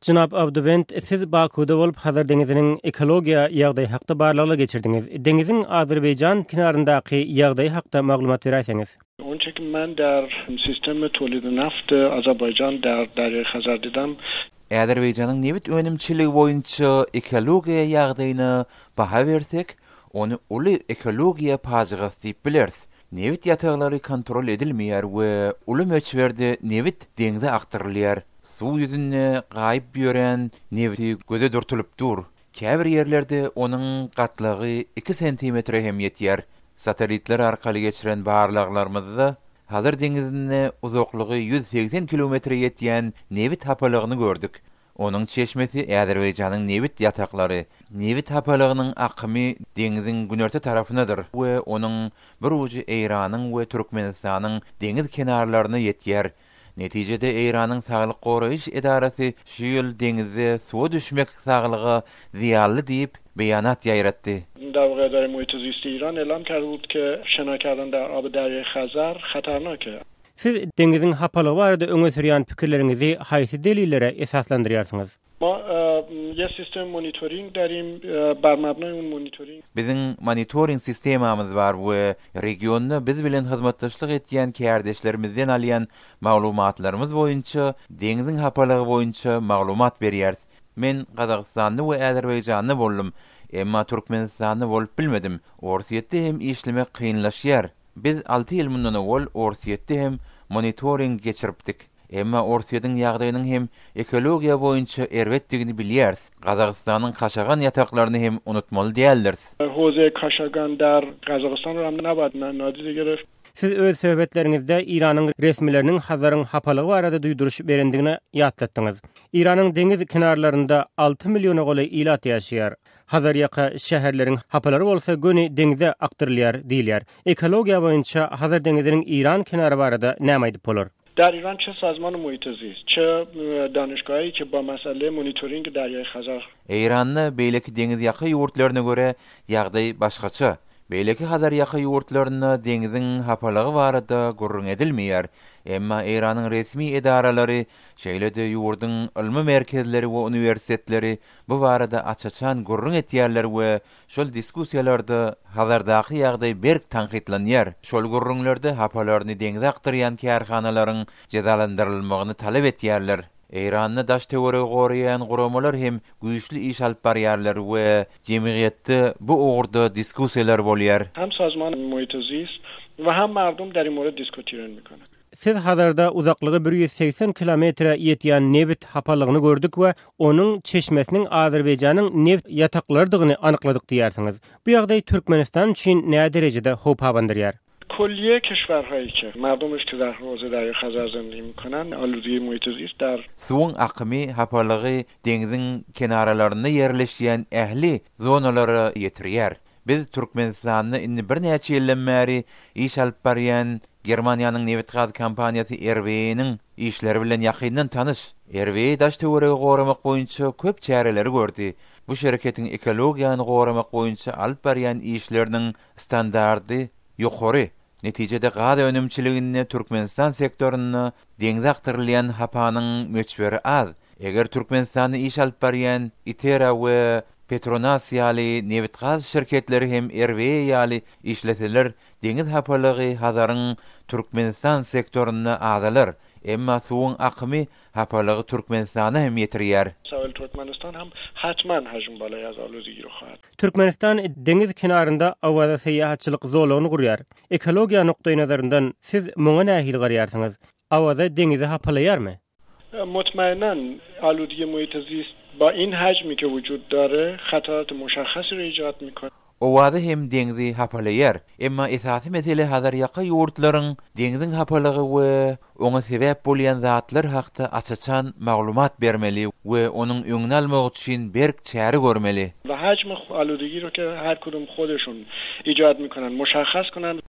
Janob Abdubent, siz Baku'da bolup Hazar dengizinin ekologiya ýagdaý hakda barlygyla geçirdiňiz. Dengizin Azerbaycan kinaryndaky ýagdaý hakda maglumat berýärsiňiz. اونچه که من در سیستم تولید نفت آذربایجان در دریای خزر دیدم Azerbaycanın nevit önümçiligi boyunça ekologiya ýagdaýyna baha bersek, onu uly ekologiya pazygasy diýip bileriz. Nevit ýataglary kontrol edilmeýär we uly möçberde nevit deňde aktyrylýar. Suw ýüzüne gaýyp ýören neviti göze dörtülüp dur. Käbir ýerlerde onuň gatlygy 2 sentimetre hem ýetýär. Satelitler arkaly geçiren barlaglarymyzda Hazar deňizine uzaklygy 180 kilometre ýetýän nevit hapalygyny gördük. Onuň çeşmesi Azerbaýjanyň nevit ýataklary, nevit hapalygynyň akymy deňiziň günörte tarapynadyr we onuň bir uji Eýranyň we Türkmenistanyň deňiz kenarlaryna ýetýär. Netijede Eýranyň saglyk goraýyş edarasy şu ýyl deňizde suwa düşmek saglygy ziýanly diýip beýanat ýaýratdy. در واقع اداره محیط زیست ایران اعلام کرده بود که شنا کردن در آب دریای خزر خطرناکه. Siz dengizin hapalygy barada öňe sürýän pikirleriňizi haýsy delillere esaslandyrýarsyňyz? ما یه سیستم مونیتورینگ داریم بر مبنای اون مونیتورینگ Biziň monitoring sistemamiz bar we regionda biz bilen hyzmatdaşlyk etýän kärdeşlerimizden alýan maglumatlarymyz boýunça deňiziň hapalygy boýunça maglumat berýär. Men Gazagstanly we Azerbaýjanly boldum, emma Türkmenistanly bolup bilmedim. Orsiýetde hem işlemek kynlaşýar. Biz 6 ýyl mundan owal Orsiýetde hem monitoring geçiripdik. Emma Orsiýetin ýagdaýynyň hem ekologiýa boýunça erwetdigini bilýäris. Gazagstanyň Kaşagan ýataklaryny hem unutmaly diýerler. حوزه کاشاگان در قزاقستان رو هم نباید نادیده گرفت. Siz öz söhbetleriňizde Iranyň resmileriniň Hazaryň hapalygy barada duýduruş berendigine ýatlatdyňyz. Iranyň deňiz kenarlarynda 6 milliona goly ilat ýaşaýar. Hazar ýaka şäherleriň hapalary bolsa göni deňize aktyrylýar diýilýär. Ekologiýa boýunça Hazar deňiziniň Iran kenary barada näme aýdyp bolar? در ایران چه سازمان محیط زیست چه دانشگاهی که با مسئله مونیتورینگ دریای خزر Eýranyň beýleki deňiz ýaky ýurtlaryna göre ýagdaý başgaça. Beýleki Hazar ýaky ýurtlaryna deňiziň hapalygy barada gurrun edilmeýär. Emma Eýranyň resmi edaralary şeýlede ýurduň ilmi merkezleri we uniwersitetleri bu barada açaçan gurrun etýärler we şol diskussiýalarda Hazardaky ýagdaý berk tanqidlanýar. Şol gurrunlarda hapalaryny deňize aktyrýan kärhanalaryň cezalandyrylmagyny talap etýärler. Eýranyň daş teori goraýan guramalar hem güýçli iş alyp barýarlar we jemgyýetde bu ugurda diskussiýalar bolýar. هم سازمان محیط زیست و هم مردم در این مورد دیسکوتیرن میکنن. Siz Hazarda uzaklygy 180 kilometre ýetýän nevit hapalygyny gördük we onuň çeşmesiniň Azerbaýjanyň nevit ýataklarydygyny anykladyk diýersiňiz. Bu ýagdaý Türkmenistan üçin näme derejede hop hawandyrýar? کلیه کشورهایی که مردمش که در حوزه دریای خزر زندگی میکنن آلودگی محیط زیست در Suwun akymy hapalygy deňiziň kenarlaryna ýerleşýän ähli zonalara ýetirýär. Biz Türkmenistanyny indi bir näçe ýyldan bäri iş alyp barýan Germaniýanyň nevit gaz kompaniýasy RWE-niň işleri bilen ýakyndan tanış. RWE daş teoriýa goramak boýunça köp çäreleri gördü. Bu şirketiň ekologiýany goramak boýunça alyp barýan işleriniň standardy ýokary. Netijede gaz önümçiligine Türkmenistan sektoruny deňize aktyrylýan hapanyň möçberi az. Eger Türkmenistany iş alyp barýan Itera we Petronas ýaly nevit gaz şirketleri hem RWE ýaly işleseler deňiz hapalygy Hazaryň Türkmenistan sektoruny azalar. Emma suwun akymy hapalygy Türkmenistana hem ýetirýär. ساحل ترکمنستان هم حتما حجم بالای از آلودگی رو خواهد. Türkmenistan deňiz kenarynda awada seýahatçylyk zolagyny gurýar. Ekologiýa nokdaý nazaryndan siz muňa nähil garýarsyňyz? Awada deňizi hapalaýarmy? مطمئنا آلودگی محیط زیست با این حجمی که وجود داره خطرات مشخصی رو ایجاد میکنه. Owada hem deňizi hapalayar. Emma esasy mesele Hazar ýaky ýurtlaryň deňiziň hapalygy we oňa sebäp bolýan zatlar hakda açaçan maglumat bermeli we onuň öňüni almak üçin berk çäre görmeli. و حجم آلودگی رو که هر کدوم خودشون ایجاد میکنن مشخص کنن